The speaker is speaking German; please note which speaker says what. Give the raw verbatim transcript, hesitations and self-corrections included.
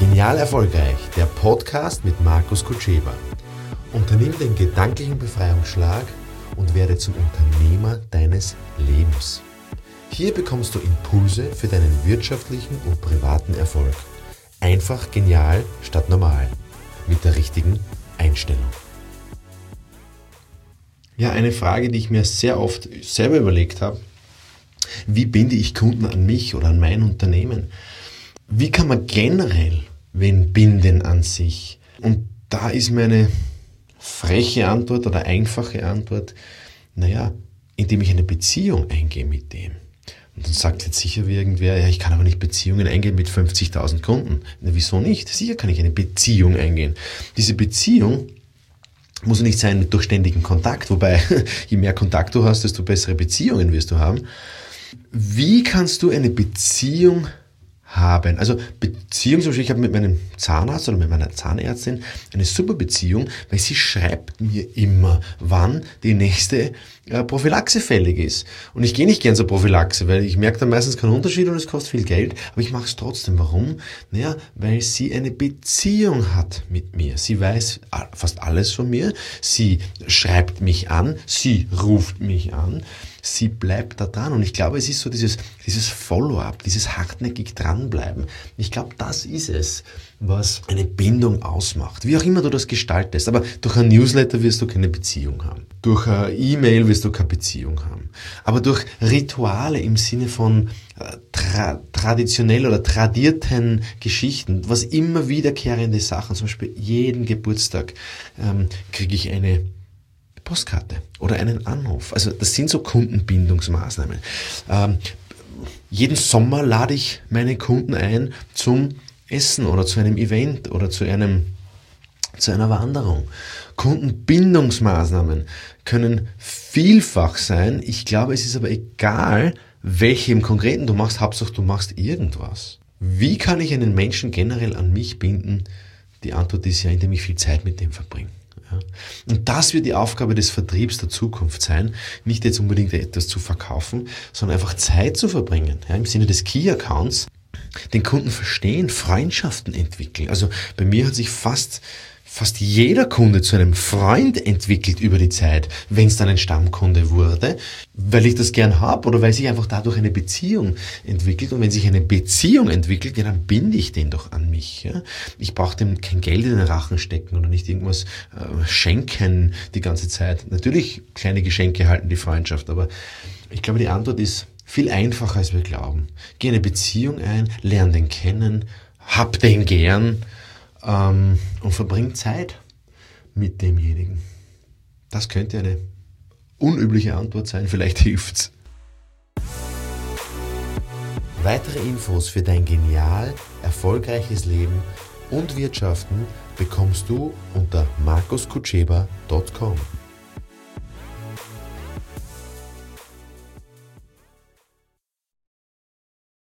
Speaker 1: Genial erfolgreich, der Podcast mit Markus Kutscheba. Unternimm den gedanklichen Befreiungsschlag und werde zum Unternehmer deines Lebens. Hier bekommst du Impulse für deinen wirtschaftlichen und privaten Erfolg. Einfach genial statt normal. Mit der richtigen Einstellung. Ja, eine Frage, die ich mir sehr oft selber überlegt habe. Wie binde ich Kunden an mich oder an mein Unternehmen? Wie kann man generell wen binden an sich? Und da ist meine freche Antwort oder einfache Antwort, naja, indem ich eine Beziehung eingehe mit dem. Und dann sagt jetzt sicher irgendwer, ja, ich kann aber nicht Beziehungen eingehen mit fünfzigtausend Kunden. Na, wieso nicht? Sicher kann ich eine Beziehung eingehen. Diese Beziehung muss nicht sein durch ständigen Kontakt, wobei je mehr Kontakt du hast, desto bessere Beziehungen wirst du haben. Wie kannst du eine Beziehung haben? Also Beziehung, zum Beispiel, ich habe mit meinem Zahnarzt oder mit meiner Zahnärztin eine super Beziehung, weil sie schreibt mir immer, wann die nächste äh, Prophylaxe fällig ist. Und ich gehe nicht gern zur Prophylaxe, weil ich merke dann meistens keinen Unterschied und es kostet viel Geld, aber ich mache es trotzdem. Warum? Naja, weil sie eine Beziehung hat mit mir. Sie weiß fast alles von mir, sie schreibt mich an, sie ruft mich an, sie bleibt da dran. Und ich glaube, es ist so dieses, dieses Follow-up, dieses hartnäckig dranbleiben. Ich glaube, das ist es, was eine Bindung ausmacht. Wie auch immer du das gestaltest. Aber durch ein Newsletter wirst du keine Beziehung haben. Durch eine E-Mail wirst du keine Beziehung haben. Aber durch Rituale im Sinne von tra- traditionell oder tradierten Geschichten, was immer wiederkehrende Sachen, zum Beispiel jeden Geburtstag ähm, kriege ich eine Postkarte oder einen Anruf. Also das sind so Kundenbindungsmaßnahmen. Ähm, jeden Sommer lade ich meine Kunden ein zum Essen oder zu einem Event oder zu einem zu einer Wanderung. Kundenbindungsmaßnahmen können vielfach sein. Ich glaube, es ist aber egal, welche im Konkreten du machst. Hauptsache, du machst irgendwas. Wie kann ich einen Menschen generell an mich binden? Die Antwort ist ja, indem ich viel Zeit mit dem verbringe. Und das wird die Aufgabe des Vertriebs der Zukunft sein, nicht jetzt unbedingt etwas zu verkaufen, sondern einfach Zeit zu verbringen, ja, im Sinne des Key Accounts, den Kunden verstehen, Freundschaften entwickeln. Also bei mir hat sich fast fast jeder Kunde zu einem Freund entwickelt über die Zeit, wenn es dann ein Stammkunde wurde, weil ich das gern habe oder weil sich einfach dadurch eine Beziehung entwickelt. Und wenn sich eine Beziehung entwickelt, ja, dann binde ich den doch an mich. Ja? Ich brauche dem kein Geld in den Rachen stecken oder nicht irgendwas äh, schenken die ganze Zeit. Natürlich, kleine Geschenke halten die Freundschaft, aber ich glaube, die Antwort ist viel einfacher, als wir glauben. Geh eine Beziehung ein, lern den kennen, hab den gern, Ähm, und verbringt Zeit mit demjenigen. Das könnte eine unübliche Antwort sein, vielleicht hilft's. Weitere Infos für dein genial erfolgreiches Leben und Wirtschaften bekommst du unter markus kutscheba punkt com.